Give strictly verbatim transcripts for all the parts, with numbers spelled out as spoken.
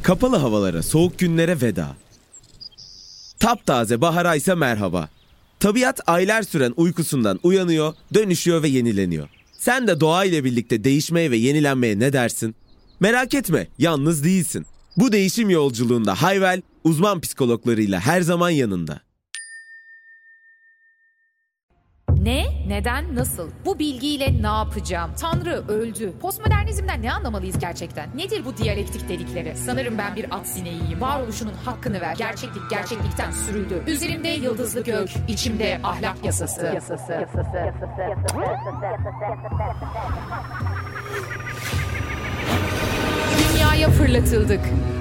Kapalı havalara, soğuk günlere veda. Taptaze bahara ise merhaba. Tabiat aylar süren uykusundan uyanıyor, dönüşüyor ve yenileniyor. Sen de doğa ile birlikte değişmeye ve yenilenmeye ne dersin? Merak etme, yalnız değilsin. Bu değişim yolculuğunda Hayvel, uzman psikologlarıyla her zaman yanında. Ne, neden, nasıl? Bu bilgiyle ne yapacağım? Tanrı öldü. Postmodernizmden ne anlamalıyız gerçekten? Nedir bu diyalektik dedikleri? Sanırım ben bir at sineğiyim. Varoluşunun hakkını ver. Gerçeklik gerçeklikten sürüldü. Üzerimde yıldızlı gök, içimde ahlak yasası. Yasası. Yasası. Dünyaya fırlatıldık.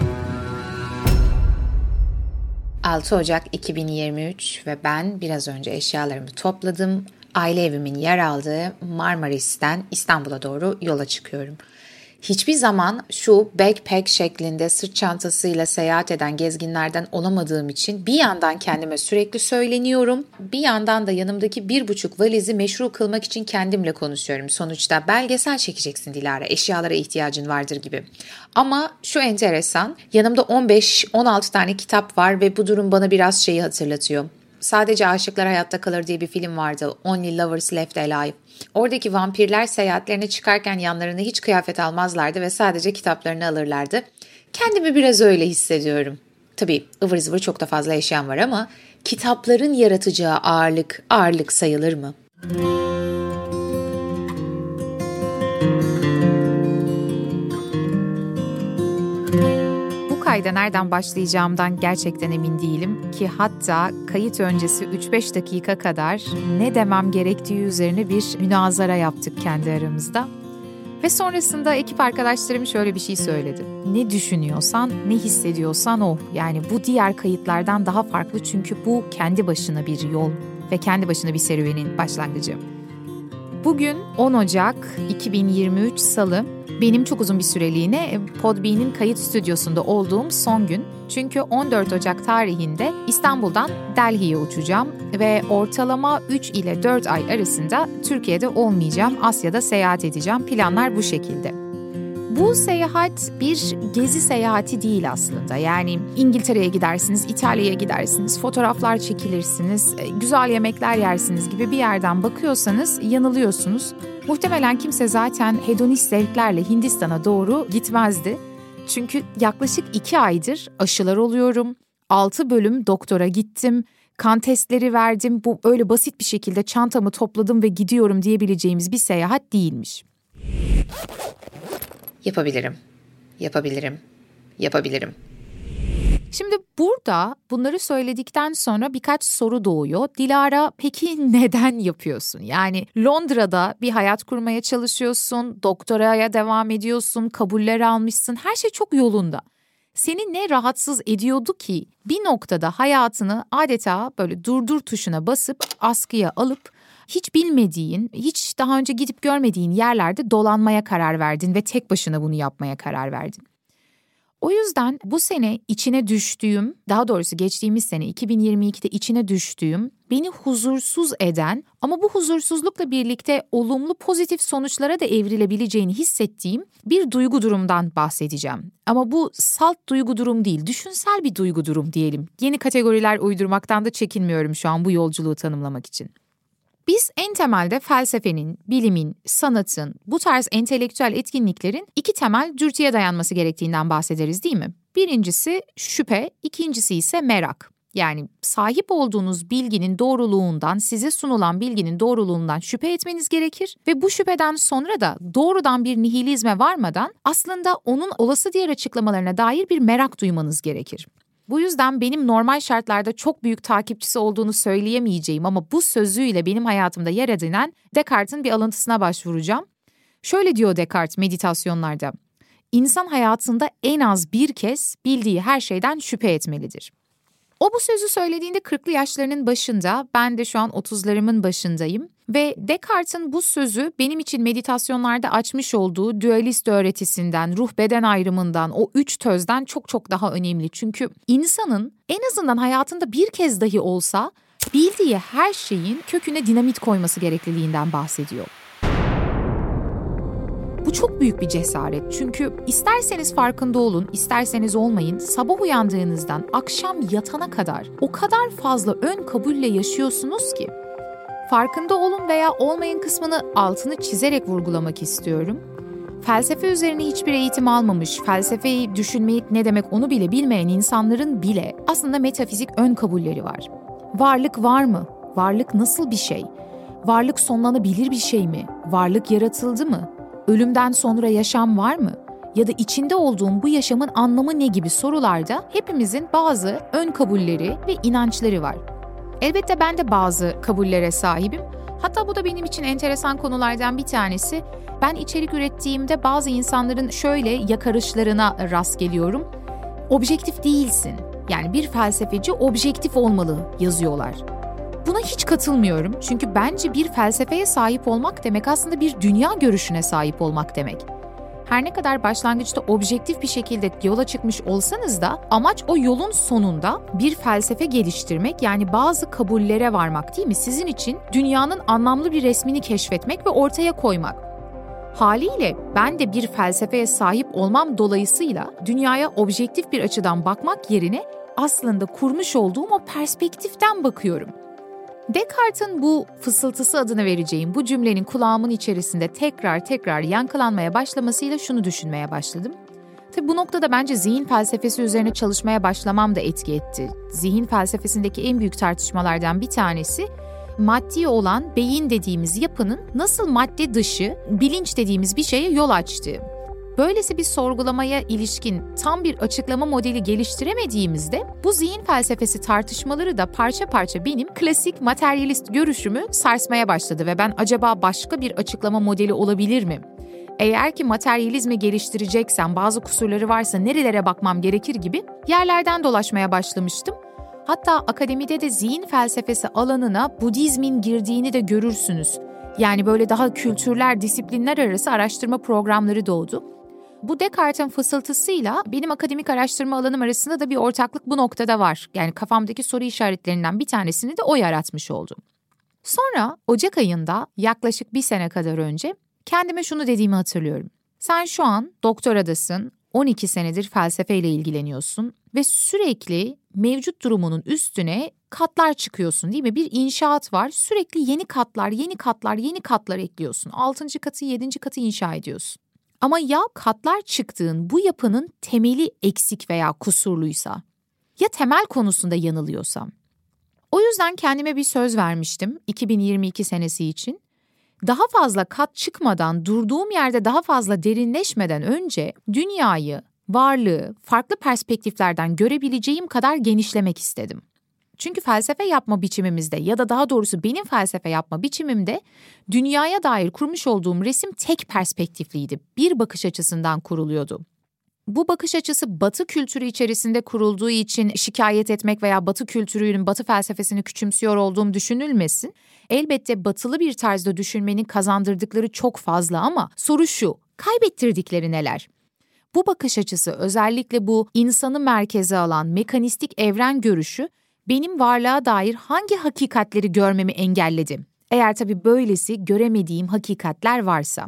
altı Ocak iki bin yirmi üç ve ben biraz önce eşyalarımı topladım. Aile evimin yer aldığı Marmaris'ten İstanbul'a doğru yola çıkıyorum. Hiçbir zaman şu backpack şeklinde sırt çantasıyla seyahat eden gezginlerden olamadığım için bir yandan kendime sürekli söyleniyorum. Bir yandan da yanımdaki bir buçuk valizi meşru kılmak için kendimle konuşuyorum. Sonuçta belgesel çekeceksin Dilara, eşyalara ihtiyacın vardır gibi. Ama şu enteresan, yanımda on beş on altı tane kitap var ve bu durum bana biraz şeyi hatırlatıyor. Sadece Aşıklar Hayatta Kalır diye bir film vardı. Only Lovers Left Alive. Oradaki vampirler seyahatlerine çıkarken yanlarına hiç kıyafet almazlardı ve sadece kitaplarını alırlardı. Kendimi biraz öyle hissediyorum. Tabii ıvır zıvır çok da fazla eşyam var ama kitapların yaratacağı ağırlık, ağırlık sayılır mı? Kayda nereden başlayacağımdan gerçekten emin değilim ki hatta kayıt öncesi üç beş dakika kadar ne demem gerektiği üzerine bir münazara yaptık kendi aramızda. Ve sonrasında ekip arkadaşlarım şöyle bir şey söyledi. Ne düşünüyorsan, ne hissediyorsan o. Yani bu diğer kayıtlardan daha farklı çünkü bu kendi başına bir yol ve kendi başına bir serüvenin başlangıcı. Bugün on Ocak iki bin yirmi üç Salı. Benim çok uzun bir süreliğine Podbean'in kayıt stüdyosunda olduğum son gün. Çünkü on dört Ocak tarihinde İstanbul'dan Delhi'ye uçacağım ve ortalama üç ile dört ay arasında Türkiye'de olmayacağım, Asya'da seyahat edeceğim. Planlar bu şekilde. Bu seyahat bir gezi seyahati değil aslında. Yani İngiltere'ye gidersiniz, İtalya'ya gidersiniz, fotoğraflar çekilirsiniz, güzel yemekler yersiniz gibi bir yerden bakıyorsanız yanılıyorsunuz. Muhtemelen kimse zaten hedonist zevklerle Hindistan'a doğru gitmezdi. Çünkü yaklaşık iki aydır aşılar oluyorum, altı bölüm doktora gittim, kan testleri verdim. Bu öyle basit bir şekilde çantamı topladım ve gidiyorum diyebileceğimiz bir seyahat değilmiş. Yapabilirim, yapabilirim, yapabilirim. Şimdi burada bunları söyledikten sonra birkaç soru doğuyor. Dilara, peki neden yapıyorsun? Yani Londra'da bir hayat kurmaya çalışıyorsun, doktoraya devam ediyorsun, kabuller almışsın, her şey çok yolunda. Seni ne rahatsız ediyordu ki bir noktada hayatını adeta böyle durdur tuşuna basıp askıya alıp hiç bilmediğin, hiç daha önce gidip görmediğin yerlerde dolanmaya karar verdin ve tek başına bunu yapmaya karar verdin. O yüzden bu sene içine düştüğüm, daha doğrusu geçtiğimiz sene iki bin yirmi ikide içine düştüğüm, beni huzursuz eden ama bu huzursuzlukla birlikte olumlu pozitif sonuçlara da evrilebileceğini hissettiğim bir duygu durumdan bahsedeceğim. Ama bu salt duygu durum değil, düşünsel bir duygu durum diyelim. Yeni kategoriler uydurmaktan da çekinmiyorum şu an bu yolculuğu tanımlamak için. Biz en temelde felsefenin, bilimin, sanatın, bu tarz entelektüel etkinliklerin iki temel dürtüye dayanması gerektiğinden bahsederiz değil mi? Birincisi şüphe, ikincisi ise merak. Yani sahip olduğunuz bilginin doğruluğundan, size sunulan bilginin doğruluğundan şüphe etmeniz gerekir ve bu şüpheden sonra da doğrudan bir nihilizme varmadan aslında onun olası diğer açıklamalarına dair bir merak duymanız gerekir. Bu yüzden benim normal şartlarda çok büyük takipçisi olduğunu söyleyemeyeceğim ama bu sözüyle benim hayatımda yer edinen Descartes'in bir alıntısına başvuracağım. Şöyle diyor Descartes meditasyonlarda, İnsan hayatında en az bir kez bildiği her şeyden şüphe etmelidir. O bu sözü söylediğinde kırklı yaşlarının başında, ben de şu an otuzlarımın başındayım. Ve Descartes'in bu sözü benim için meditasyonlarda açmış olduğu dualist öğretisinden, ruh beden ayrımından, o üç tözden çok çok daha önemli. Çünkü insanın en azından hayatında bir kez dahi olsa bildiği her şeyin köküne dinamit koyması gerekliliğinden bahsediyor. Bu çok büyük bir cesaret. Çünkü isterseniz farkında olun, isterseniz olmayın, sabah uyandığınızdan akşam yatana kadar o kadar fazla ön kabulle yaşıyorsunuz ki. Farkında olun veya olmayın kısmını altını çizerek vurgulamak istiyorum. Felsefe üzerine hiçbir eğitim almamış, felsefeyi düşünmeyi ne demek onu bile bilmeyen insanların bile aslında metafizik ön kabulleri var. Varlık var mı? Varlık nasıl bir şey? Varlık sonlanabilir bir şey mi? Varlık yaratıldı mı? Ölümden sonra yaşam var mı? Ya da içinde olduğum bu yaşamın anlamı ne gibi sorularda hepimizin bazı ön kabulleri ve inançları var. Elbette ben de bazı kabullere sahibim. Hatta bu da benim için enteresan konulardan bir tanesi. Ben içerik ürettiğimde bazı insanların şöyle yakarışlarına rast geliyorum. Objektif değilsin. Yani bir felsefeci objektif olmalı yazıyorlar. Buna hiç katılmıyorum. Çünkü bence bir felsefeye sahip olmak demek aslında bir dünya görüşüne sahip olmak demek. Her ne kadar başlangıçta objektif bir şekilde yola çıkmış olsanız da amaç o yolun sonunda bir felsefe geliştirmek, yani bazı kabullere varmak, değil mi? Sizin için dünyanın anlamlı bir resmini keşfetmek ve ortaya koymak. Haliyle ben de bir felsefeye sahip olmam dolayısıyla dünyaya objektif bir açıdan bakmak yerine aslında kurmuş olduğum o perspektiften bakıyorum. Descartes'in bu fısıltısı adını vereceğim bu cümlenin kulağımın içerisinde tekrar tekrar yankılanmaya başlamasıyla şunu düşünmeye başladım. Tabii bu noktada bence zihin felsefesi üzerine çalışmaya başlamam da etki etti. Zihin felsefesindeki en büyük tartışmalardan bir tanesi, maddi olan beyin dediğimiz yapının nasıl madde dışı, bilinç dediğimiz bir şeye yol açtığı. Böylesi bir sorgulamaya ilişkin tam bir açıklama modeli geliştiremediğimizde bu zihin felsefesi tartışmaları da parça parça benim klasik materyalist görüşümü sarsmaya başladı ve ben acaba başka bir açıklama modeli olabilir mi? Eğer ki materyalizmi geliştireceksem bazı kusurları varsa nerelere bakmam gerekir gibi yerlerden dolaşmaya başlamıştım. Hatta akademide de zihin felsefesi alanına Budizmin girdiğini de görürsünüz. Yani böyle daha kültürler, disiplinler arası araştırma programları doğdu. Bu Descartes'in fısıltısıyla benim akademik araştırma alanım arasında da bir ortaklık bu noktada var. Yani kafamdaki soru işaretlerinden bir tanesini de o yaratmış oldu. Sonra Ocak ayında yaklaşık bir sene kadar önce kendime şunu dediğimi hatırlıyorum. Sen şu an doktoradasın, on iki senedir felsefeyle ilgileniyorsun ve sürekli mevcut durumunun üstüne katlar çıkıyorsun, değil mi? Bir inşaat var, sürekli yeni katlar, yeni katlar, yeni katlar ekliyorsun. Altıncı katı, yedinci katı inşa ediyorsun. Ama ya katlar çıktığın bu yapının temeli eksik veya kusurluysa? Ya temel konusunda yanılıyorsam? O yüzden kendime bir söz vermiştim iki bin yirmi iki senesi için. Daha fazla kat çıkmadan, durduğum yerde daha fazla derinleşmeden önce dünyayı, varlığı farklı perspektiflerden görebileceğim kadar genişlemek istedim. Çünkü felsefe yapma biçimimizde ya da daha doğrusu benim felsefe yapma biçimimde dünyaya dair kurmuş olduğum resim tek perspektifliydi. Bir bakış açısından kuruluyordu. Bu bakış açısı Batı kültürü içerisinde kurulduğu için şikayet etmek veya Batı kültürünün, Batı felsefesini küçümsüyor olduğum düşünülmesin. Elbette batılı bir tarzda düşünmenin kazandırdıkları çok fazla ama soru şu, kaybettirdikleri neler? Bu bakış açısı, özellikle bu insanı merkeze alan mekanistik evren görüşü benim varlığa dair hangi hakikatleri görmemi engelledi? Eğer tabii böylesi göremediğim hakikatler varsa.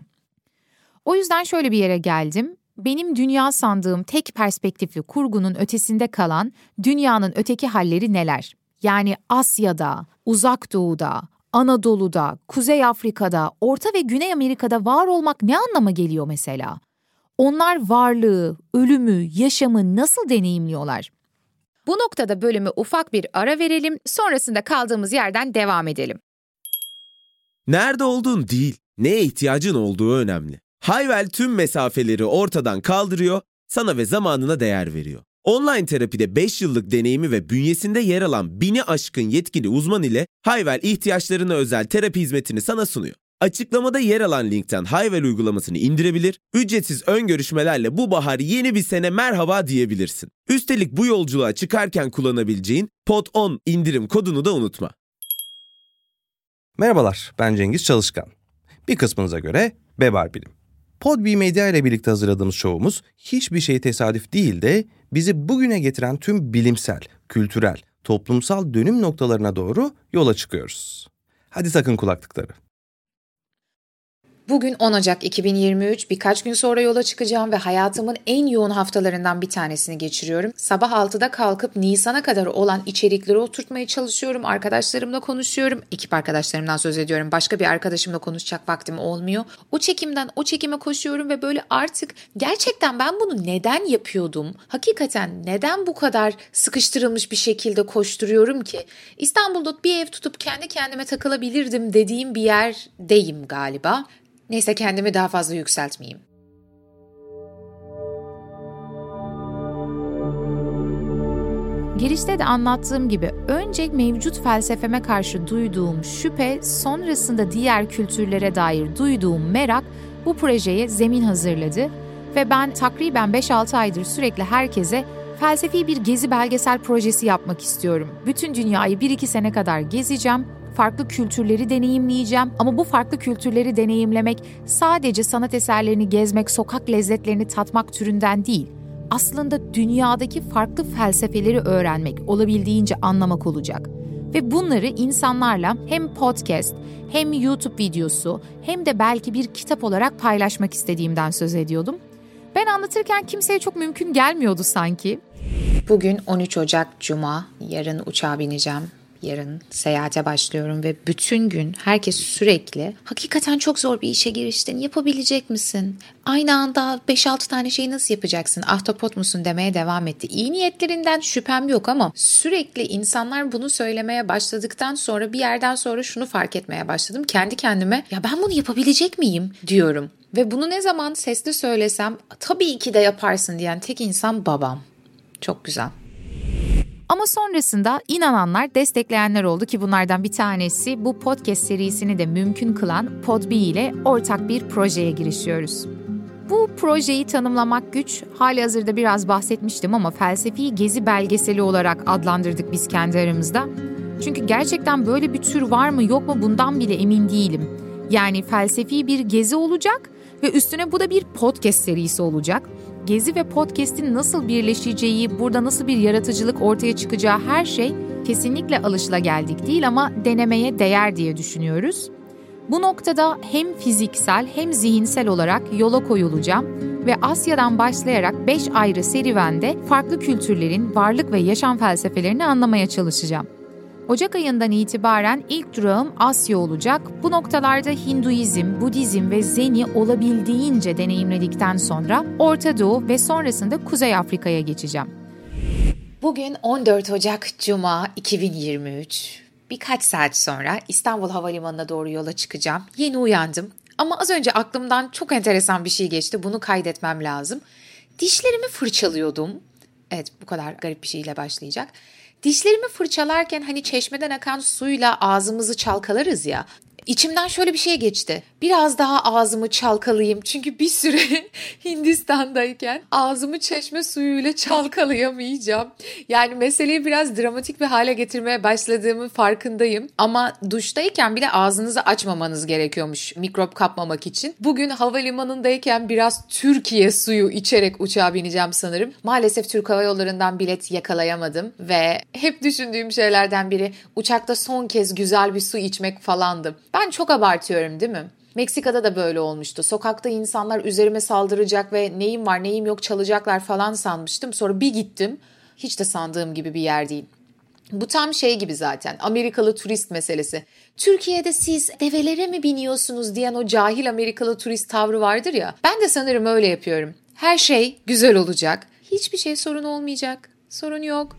O yüzden şöyle bir yere geldim. Benim dünya sandığım tek perspektifli kurgunun ötesinde kalan dünyanın öteki halleri neler? Yani Asya'da, Uzak Doğu'da, Anadolu'da, Kuzey Afrika'da, Orta ve Güney Amerika'da var olmak ne anlama geliyor mesela? Onlar varlığı, ölümü, yaşamı nasıl deneyimliyorlar? Bu noktada bölümü ufak bir ara verelim, sonrasında kaldığımız yerden devam edelim. Nerede olduğun değil, neye ihtiyacın olduğu önemli. Hayvel tüm mesafeleri ortadan kaldırıyor, sana ve zamanına değer veriyor. Online terapide beş yıllık deneyimi ve bünyesinde yer alan bini aşkın yetkili uzman ile Hayvel ihtiyaçlarına özel terapi hizmetini sana sunuyor. Açıklamada yer alan linkten Hayvel uygulamasını indirebilir, ücretsiz ön görüşmelerle bu bahar yeni bir sene merhaba diyebilirsin. Üstelik bu yolculuğa çıkarken kullanabileceğin pod on indirim kodunu da unutma. Merhabalar, ben Cengiz Çalışkan. Bir kısmınıza göre Bebar Bilim. Podbi Medya ile birlikte hazırladığımız şovumuz hiçbir şey tesadüf değil de bizi bugüne getiren tüm bilimsel, kültürel, toplumsal dönüm noktalarına doğru yola çıkıyoruz. Hadi takın kulaklıkları. Bugün on Ocak iki bin yirmi üç, birkaç gün sonra yola çıkacağım ve hayatımın en yoğun haftalarından bir tanesini geçiriyorum. Sabah altıda kalkıp Nisan'a kadar olan içerikleri oturtmaya çalışıyorum. Arkadaşlarımla konuşuyorum. Ekip arkadaşlarımdan söz ediyorum. Başka bir arkadaşımla konuşacak vaktim olmuyor. O çekimden o çekime koşuyorum ve böyle artık gerçekten ben bunu neden yapıyordum? Hakikaten neden bu kadar sıkıştırılmış bir şekilde koşturuyorum ki? İstanbul'da bir ev tutup kendi kendime takılabilirdim dediğim bir yerdeyim galiba. Neyse, kendimi daha fazla yükseltmeyeyim. Girişte de anlattığım gibi önce mevcut felsefeme karşı duyduğum şüphe, sonrasında diğer kültürlere dair duyduğum merak bu projeye zemin hazırladı ve ben takriben beş altı aydır sürekli herkese felsefi bir gezi belgesel projesi yapmak istiyorum. Bütün dünyayı bir iki sene kadar gezeceğim. Farklı kültürleri deneyimleyeceğim ama bu farklı kültürleri deneyimlemek sadece sanat eserlerini gezmek, sokak lezzetlerini tatmak türünden değil. Aslında dünyadaki farklı felsefeleri öğrenmek, olabildiğince anlamak olacak. Ve bunları insanlarla hem podcast, hem YouTube videosu, hem de belki bir kitap olarak paylaşmak istediğimden söz ediyordum. Ben anlatırken kimseye çok mümkün gelmiyordu sanki. Bugün on üç Ocak Cuma, yarın uçağa bineceğim. Yarın seyahate başlıyorum ve bütün gün herkes sürekli hakikaten çok zor bir işe giriştin, yapabilecek misin? Aynı anda beş altı tane şeyi nasıl yapacaksın? Ahtapot musun demeye devam etti. İyi niyetlerinden şüphem yok ama sürekli insanlar bunu söylemeye başladıktan sonra bir yerden sonra şunu fark etmeye başladım. Kendi kendime ya ben bunu yapabilecek miyim diyorum. Ve bunu ne zaman sesli söylesem tabii ki de yaparsın diyen tek insan babam. Çok güzel. Ama sonrasında inananlar, destekleyenler oldu ki bunlardan bir tanesi bu podcast serisini de mümkün kılan Podbi ile ortak bir projeye girişiyoruz. Bu projeyi tanımlamak güç, halihazırda biraz bahsetmiştim ama felsefi gezi belgeseli olarak adlandırdık biz kendi aramızda. Çünkü gerçekten böyle bir tür var mı yok mu bundan bile emin değilim. Yani felsefi bir gezi olacak ve üstüne bu da bir podcast serisi olacak. Gezi ve podcast'in nasıl birleşeceği, burada nasıl bir yaratıcılık ortaya çıkacağı her şey kesinlikle alışılageldik değil ama denemeye değer diye düşünüyoruz. Bu noktada hem fiziksel hem zihinsel olarak yola koyulacağım ve Asya'dan başlayarak beş ayrı serüvende farklı kültürlerin varlık ve yaşam felsefelerini anlamaya çalışacağım. Ocak ayından itibaren ilk durağım Asya olacak. Bu noktalarda Hinduizm, Budizm ve Zen'i olabildiğince deneyimledikten sonra Orta Doğu ve sonrasında Kuzey Afrika'ya geçeceğim. Bugün on dört Ocak Cuma iki bin yirmi üç. Birkaç saat sonra İstanbul Havalimanı'na doğru yola çıkacağım. Yeni uyandım ama az önce aklımdan çok enteresan bir şey geçti. Bunu kaydetmem lazım. Dişlerimi fırçalıyordum. Evet, bu kadar garip bir şeyle başlayacak. Dişlerimi fırçalarken hani çeşmeden akan suyla ağzımızı çalkalarız ya. İçimden şöyle bir şey geçti. Biraz daha ağzımı çalkalayayım. Çünkü bir süre Hindistan'dayken ağzımı çeşme suyuyla çalkalayamayacağım. Yani meseleyi biraz dramatik bir hale getirmeye başladığımın farkındayım. Ama duştayken bile ağzınızı açmamanız gerekiyormuş mikrop kapmamak için. Bugün havalimanındayken biraz Türkiye suyu içerek uçağa bineceğim sanırım. Maalesef Türk Hava Yolları'ndan bilet yakalayamadım. Ve hep düşündüğüm şeylerden biri uçakta son kez güzel bir su içmek falandı. Ben çok abartıyorum değil mi? Meksika'da da böyle olmuştu. Sokakta insanlar üzerime saldıracak ve neyim var neyim yok çalacaklar falan sanmıştım. Sonra bir gittim. Hiç de sandığım gibi bir yer değil. Bu tam şey gibi zaten. Amerikalı turist meselesi. Türkiye'de siz develere mi biniyorsunuz diyen o cahil Amerikalı turist tavrı vardır ya. Ben de sanırım öyle yapıyorum. Her şey güzel olacak. Hiçbir şey sorun olmayacak. Sorun yok.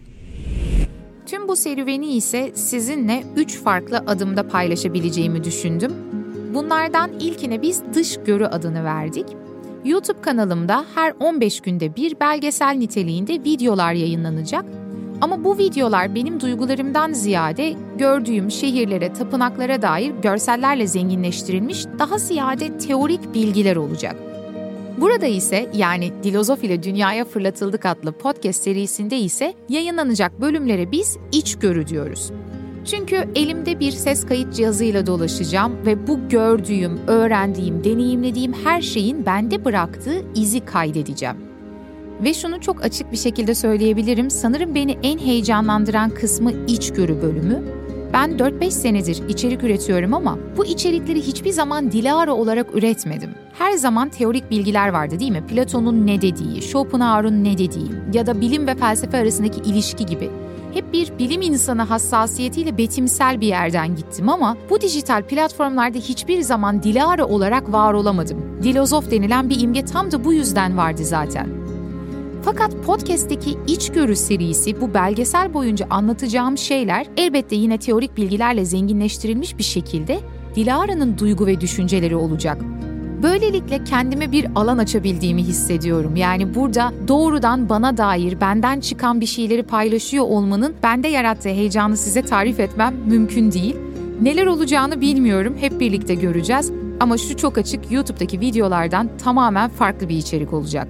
Tüm bu serüveni ise sizinle üç farklı adımda paylaşabileceğimi düşündüm. Bunlardan ilkine biz dış görü adını verdik. YouTube kanalımda her on beş günde bir belgesel niteliğinde videolar yayınlanacak. Ama bu videolar benim duygularımdan ziyade gördüğüm şehirlere, tapınaklara dair görsellerle zenginleştirilmiş daha ziyade teorik bilgiler olacak. Burada ise yani Dilozof ile Dünyaya Fırlatıldık adlı podcast serisinde ise yayınlanacak bölümlere biz içgörü diyoruz. Çünkü elimde bir ses kayıt cihazıyla dolaşacağım ve bu gördüğüm, öğrendiğim, deneyimlediğim her şeyin bende bıraktığı izi kaydedeceğim. Ve şunu çok açık bir şekilde söyleyebilirim, sanırım beni en heyecanlandıran kısmı içgörü bölümü. Ben dört beş senedir içerik üretiyorum ama bu içerikleri hiçbir zaman Dilara olarak üretmedim. Her zaman teorik bilgiler vardı değil mi? Platon'un ne dediği, Schopenhauer'un ne dediği ya da bilim ve felsefe arasındaki ilişki gibi. Hep bir bilim insanı hassasiyetiyle betimsel bir yerden gittim ama bu dijital platformlarda hiçbir zaman Dilara olarak var olamadım. Dilozof denilen bir imge tam da bu yüzden vardı zaten. Fakat podcast'teki İçgörü serisi, bu belgesel boyunca anlatacağım şeyler elbette yine teorik bilgilerle zenginleştirilmiş bir şekilde Dilara'nın duygu ve düşünceleri olacak. Böylelikle kendime bir alan açabildiğimi hissediyorum. Yani burada doğrudan bana dair, benden çıkan bir şeyleri paylaşıyor olmanın bende yarattığı heyecanı size tarif etmem mümkün değil. Neler olacağını bilmiyorum, hep birlikte göreceğiz. Ama şu çok açık, YouTube'daki videolardan tamamen farklı bir içerik olacak.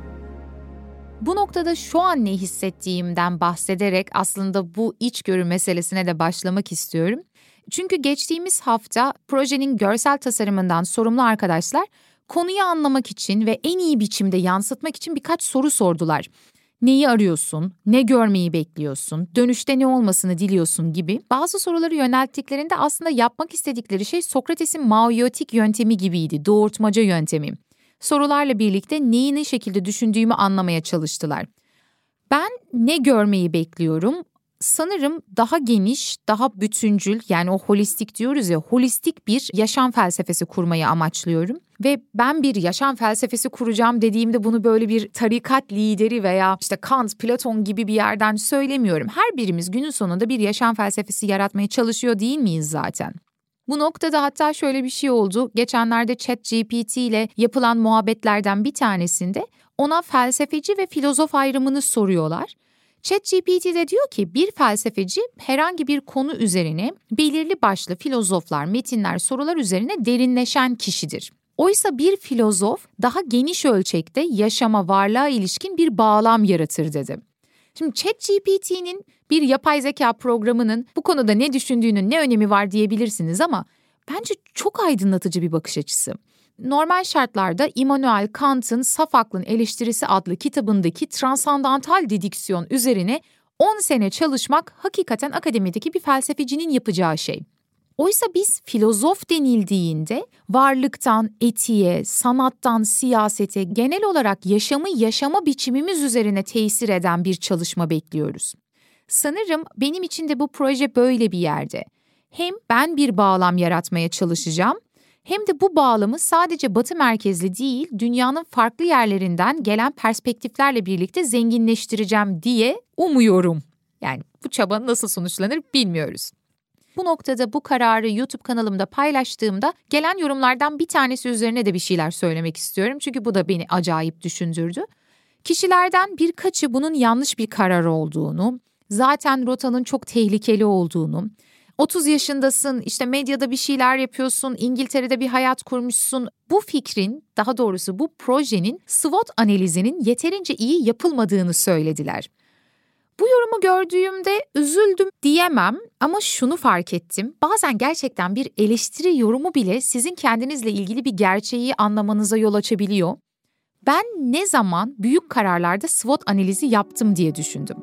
Bu noktada şu an ne hissettiğimden bahsederek aslında bu içgörü meselesine de başlamak istiyorum. Çünkü geçtiğimiz hafta projenin görsel tasarımından sorumlu arkadaşlar konuyu anlamak için ve en iyi biçimde yansıtmak için birkaç soru sordular. Neyi arıyorsun, ne görmeyi bekliyorsun, dönüşte ne olmasını diliyorsun gibi bazı soruları yönelttiklerinde aslında yapmak istedikleri şey Sokrates'in maiotik yöntemi gibiydi, doğurtmaca yöntemi. Sorularla birlikte neyi ne şekilde düşündüğümü anlamaya çalıştılar. Ben ne görmeyi bekliyorum? Sanırım daha geniş, daha bütüncül, yani o holistik diyoruz ya, holistik bir yaşam felsefesi kurmayı amaçlıyorum. Ve ben bir yaşam felsefesi kuracağım dediğimde bunu böyle bir tarikat lideri veya işte Kant, Platon gibi bir yerden söylemiyorum. Her birimiz günün sonunda bir yaşam felsefesi yaratmaya çalışıyor değil miyiz zaten? Bu noktada hatta şöyle bir şey oldu. Geçenlerde ChatGPT ile yapılan muhabbetlerden bir tanesinde ona felsefeci ve filozof ayrımını soruyorlar. ChatGPT de diyor ki bir felsefeci herhangi bir konu üzerine belirli başlı filozoflar, metinler, sorular üzerine derinleşen kişidir. Oysa bir filozof daha geniş ölçekte yaşama, varlığa ilişkin bir bağlam yaratır dedi. Şimdi ChatGPT'nin bir yapay zeka programının bu konuda ne düşündüğünün ne önemi var diyebilirsiniz ama bence çok aydınlatıcı bir bakış açısı. Normal şartlarda Immanuel Kant'ın Saf Aklın Eleştirisi adlı kitabındaki transandantal dediksiyon üzerine on sene çalışmak hakikaten akademideki bir felsefecinin yapacağı şey. Oysa biz filozof denildiğinde varlıktan etiğe, sanattan siyasete, genel olarak yaşamı yaşama biçimimiz üzerine tesir eden bir çalışma bekliyoruz. Sanırım benim için de bu proje böyle bir yerde. Hem ben bir bağlam yaratmaya çalışacağım, hem de bu bağlamı sadece Batı merkezli değil, dünyanın farklı yerlerinden gelen perspektiflerle birlikte zenginleştireceğim diye umuyorum. Yani bu çaba nasıl sonuçlanır bilmiyoruz. Bu noktada bu kararı YouTube kanalımda paylaştığımda gelen yorumlardan bir tanesi üzerine de bir şeyler söylemek istiyorum. Çünkü bu da beni acayip düşündürdü. Kişilerden birkaçı bunun yanlış bir karar olduğunu, zaten rotanın çok tehlikeli olduğunu, otuz yaşındasın, işte medyada bir şeyler yapıyorsun, İngiltere'de bir hayat kurmuşsun. Bu fikrin, daha doğrusu bu projenin SWOT analizinin yeterince iyi yapılmadığını söylediler. Bu yorumu gördüğümde üzüldüm diyemem ama şunu fark ettim. Bazen gerçekten bir eleştiri yorumu bile sizin kendinizle ilgili bir gerçeği anlamanıza yol açabiliyor. Ben ne zaman büyük kararlarda SWOT analizi yaptım diye düşündüm.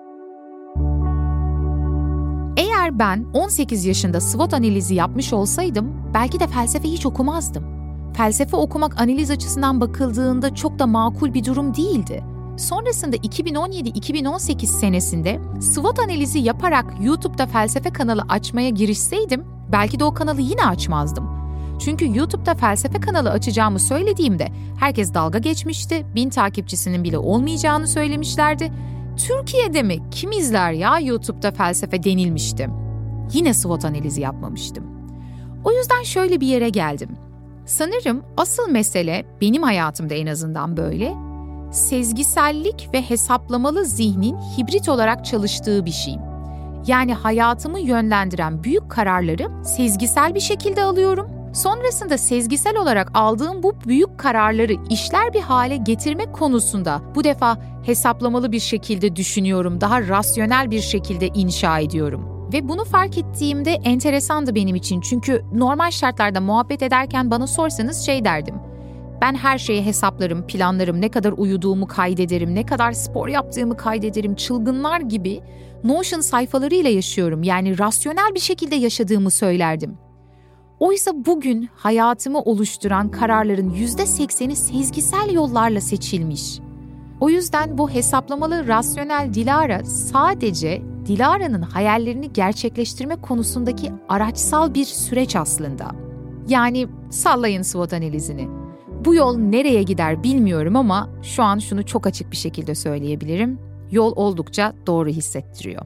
Eğer ben on sekiz yaşında SWOT analizi yapmış olsaydım belki de felsefe hiç okumazdım. Felsefe okumak analiz açısından bakıldığında çok da makul bir durum değildi. Sonrasında iki bin on yedi iki bin on sekiz senesinde SWOT analizi yaparak YouTube'da felsefe kanalı açmaya girişseydim belki de o kanalı yine açmazdım. Çünkü YouTube'da felsefe kanalı açacağımı söylediğimde herkes dalga geçmişti, bin takipçisinin bile olmayacağını söylemişlerdi. Türkiye'de mi kim izler ya YouTube'da felsefe denilmişti. Yine SWOT analizi yapmamıştım. O yüzden şöyle bir yere geldim. Sanırım asıl mesele benim hayatımda en azından böyle, sezgisellik ve hesaplamalı zihnin hibrit olarak çalıştığı bir şey. Yani hayatımı yönlendiren büyük kararları sezgisel bir şekilde alıyorum. Sonrasında sezgisel olarak aldığım bu büyük kararları işler bir hale getirmek konusunda bu defa hesaplamalı bir şekilde düşünüyorum, daha rasyonel bir şekilde inşa ediyorum. Ve bunu fark ettiğimde enteresandı benim için çünkü normal şartlarda muhabbet ederken bana sorsanız şey derdim. Ben her şeyi hesaplarım, planlarım, ne kadar uyuduğumu kaydederim, ne kadar spor yaptığımı kaydederim, çılgınlar gibi Notion sayfalarıyla yaşıyorum. Yani rasyonel bir şekilde yaşadığımı söylerdim. Oysa bugün hayatımı oluşturan kararların yüzde sekseni sezgisel yollarla seçilmiş. O yüzden bu hesaplamalı rasyonel Dilara sadece Dilara'nın hayallerini gerçekleştirme konusundaki araçsal bir süreç aslında. Yani sallayın SWOT analizini. Bu yol nereye gider bilmiyorum ama şu an şunu çok açık bir şekilde söyleyebilirim. Yol oldukça doğru hissettiriyor.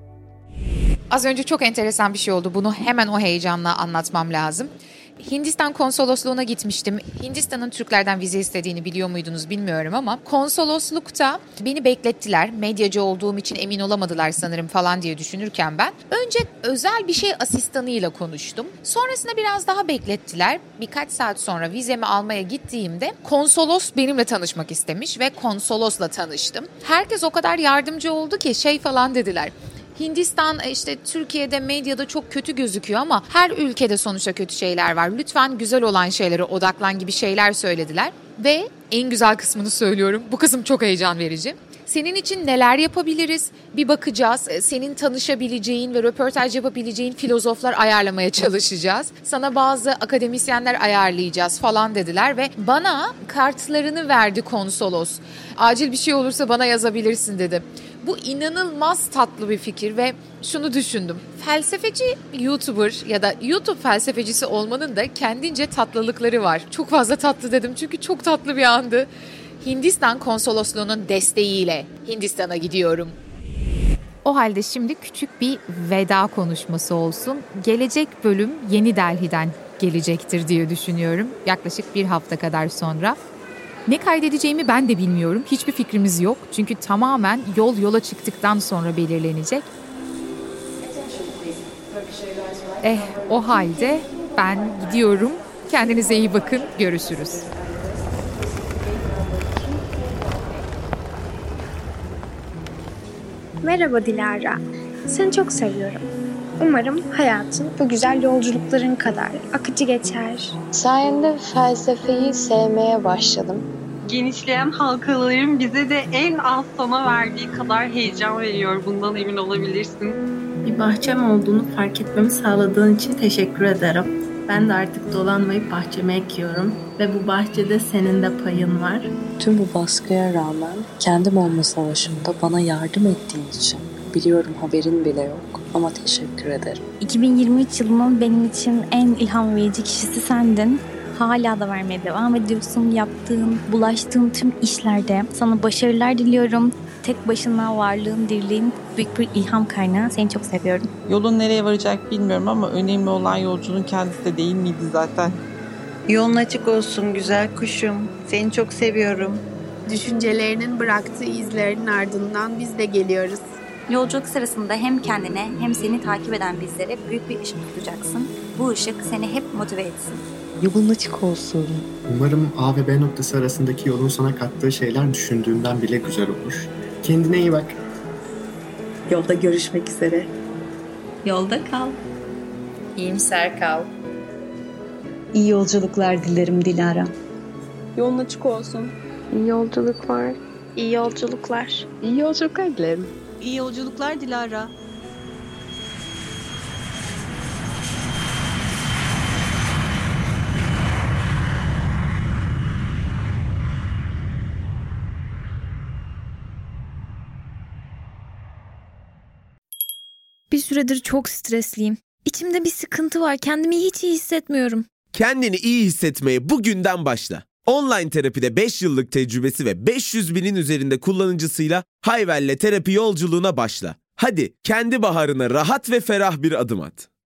Az önce çok enteresan bir şey oldu. Bunu hemen o heyecanla anlatmam lazım. Hindistan konsolosluğuna gitmiştim. Hindistan'ın Türklerden vize istediğini biliyor muydunuz bilmiyorum ama konsoloslukta beni beklettiler. Medyacı olduğum için emin olamadılar sanırım falan diye düşünürken ben. Önce özel bir şey asistanıyla konuştum. Sonrasında biraz daha beklettiler. Birkaç saat sonra vizemi almaya gittiğimde konsolos benimle tanışmak istemiş ve konsolosla tanıştım. Herkes o kadar yardımcı oldu ki şey falan dediler. Hindistan işte Türkiye'de medyada çok kötü gözüküyor ama her ülkede sonuçta kötü şeyler var. Lütfen güzel olan şeylere odaklan gibi şeyler söylediler. Ve en güzel kısmını söylüyorum. Bu kısım çok heyecan verici. Senin için neler yapabiliriz? Bir bakacağız. Senin tanışabileceğin ve röportaj yapabileceğin filozoflar ayarlamaya çalışacağız. Sana bazı akademisyenler ayarlayacağız falan dediler ve bana kartlarını verdi konsolos. Acil bir şey olursa bana yazabilirsin dedi. Bu inanılmaz tatlı bir fikir ve şunu düşündüm. Felsefeci YouTuber ya da YouTube felsefecisi olmanın da kendince tatlılıkları var. Çok fazla tatlı dedim çünkü çok tatlı bir andı. Hindistan konsolosluğunun desteğiyle Hindistan'a gidiyorum. O halde şimdi küçük bir veda konuşması olsun. Gelecek bölüm Yeni Delhi'den gelecektir diye düşünüyorum. Yaklaşık bir hafta kadar sonra. Ne kaydedeceğimi ben de bilmiyorum. Hiçbir fikrimiz yok. Çünkü tamamen yol yola çıktıktan sonra belirlenecek. Eh, o halde ben gidiyorum. Kendinize iyi bakın. Görüşürüz. Merhaba Dilara. Seni çok seviyorum. Umarım hayatın bu güzel yolculukların kadar akıcı geçer. Sayende felsefeyi sevmeye başladım. Genişleyen halkaların bize de en az sana verdiği kadar heyecan veriyor. Bundan emin olabilirsin. Bir bahçem olduğunu fark etmemi sağladığın için teşekkür ederim. Ben de artık dolanmayıp bahçeme ekiyorum ve bu bahçede senin de payın var. Tüm bu baskıya rağmen kendim olma savaşımda bana yardım ettiğin için biliyorum haberin bile yok ama teşekkür ederim. iki bin yirmi üç yılının benim için en ilham verici kişisi sendin. Hala da vermeye devam ediyorsun. Yaptığın, bulaştığın tüm işlerde sana başarılar diliyorum. Tek başına varlığın, dirliğin büyük bir ilham kaynağı. Seni çok seviyorum. Yolun nereye varacak bilmiyorum ama önemli olan yolculuğun kendisi de değil miydi zaten? Yolun açık olsun güzel kuşum. Seni çok seviyorum. Düşüncelerinin bıraktığı izlerin ardından biz de geliyoruz. Yolculuk sırasında hem kendine hem seni takip eden bizlere büyük bir ışık tutacaksın. Bu ışık seni hep motive etsin. Yolun açık olsun. Umarım A ve B noktası arasındaki yolun sana kattığı şeyler düşündüğünden bile güzel olur. Kendine iyi bak. Yolda görüşmek üzere. Yolda kal. İyimser kal. İyi yolculuklar dilerim Dilara. Yolun açık olsun. İyi yolculuklar. İyi yolculuklar. İyi yolculuklar dilerim. İyi yolculuklar Dilara. Bir süredir çok stresliyim. İçimde bir sıkıntı var. Kendimi hiç iyi hissetmiyorum. Kendini iyi hissetmeye bugünden başla. Online terapide beş yıllık tecrübesi ve beş yüz binin üzerinde kullanıcısıyla Hayvel'le terapi yolculuğuna başla. Hadi kendi baharına rahat ve ferah bir adım at.